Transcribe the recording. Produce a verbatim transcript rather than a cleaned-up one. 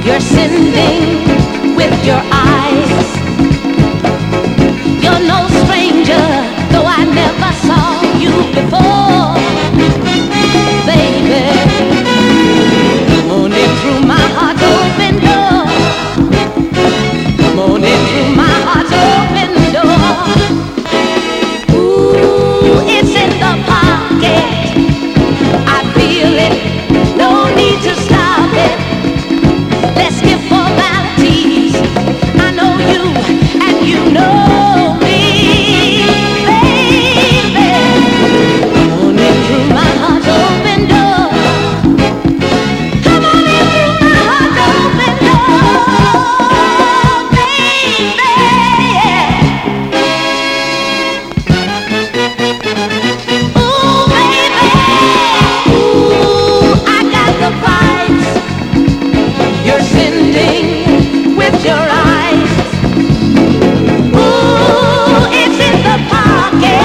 You're sending with your eyes. You're no stranger, though I never saw you before.